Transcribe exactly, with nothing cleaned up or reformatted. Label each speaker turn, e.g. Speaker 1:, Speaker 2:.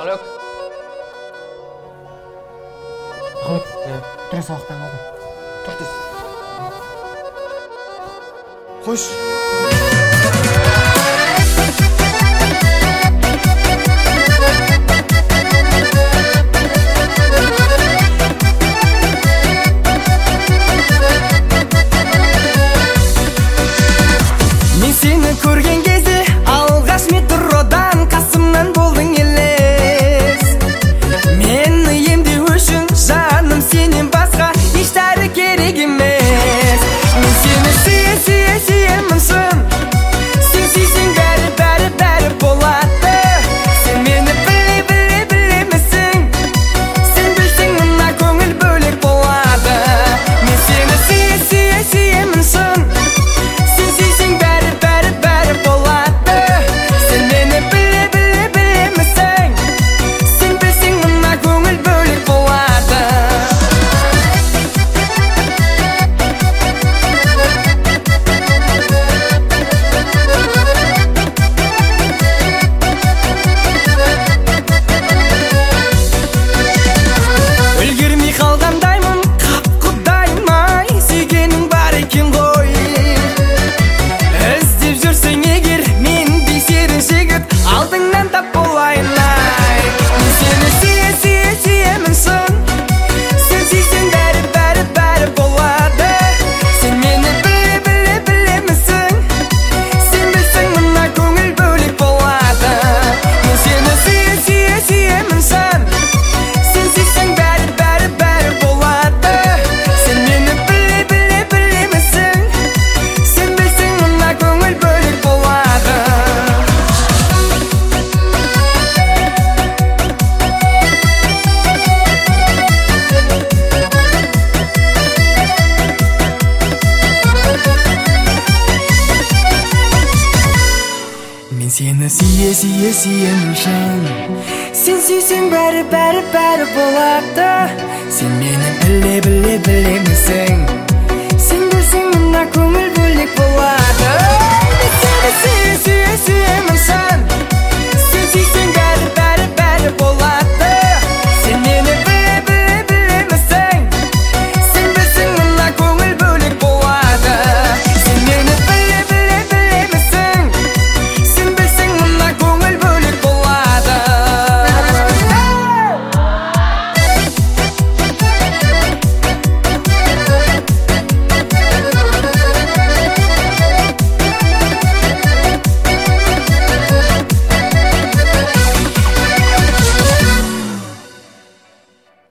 Speaker 1: Махалек.
Speaker 2: Махалек, тұра сабақтан қалдым. Тұр тез. Қош.
Speaker 3: Мен сені көрген кезде алғаш метродан қасымнан болдың елес. Мен емдеу үшін жаным сенен басқа ештәрі керек емес. Мен сені сүйе сүйе сүйемін шын. Сен сүйсең бәрі бәрі бәрі болады. Сен мені біле біле білемісің. Сен білсең мына көңіл бөлек болады. Мен сені сүйе сүйе сүйемін шын. Сен сүйсең бәрі бәрі бәрі болады. Сен мені біле біле білемісің. Сен білсең мына көңіл бөлек болады. Үлгермей қалғандаймын, қап құдайым ай, сүйгенің бар екен ғой. Іздеп жүрсең егер, мен бейсерін жігіт алдыңнан тап болайын ай. Мен сені сүйе сүйе сүйемін шын. Сен сүйсең бәрі бәрі бәрі болады. Сен мені біле біле білемісің. Сен білсең мына көңіл бөлек болады. Мен сені сүйе сүйе сүйемін шын. Сен сүйсең бәрі бәрі бәрі болады. Сен мені біле біле білемісің. Сен білсең мына көңіл бөлек болады. Мен сені сүйе сүйе сүйемін шын. Сен сүйсең бәрі бәрі бәрі болады. Сен мені біле біле білемісің. Сен білсең мына көңіл бөлек болады.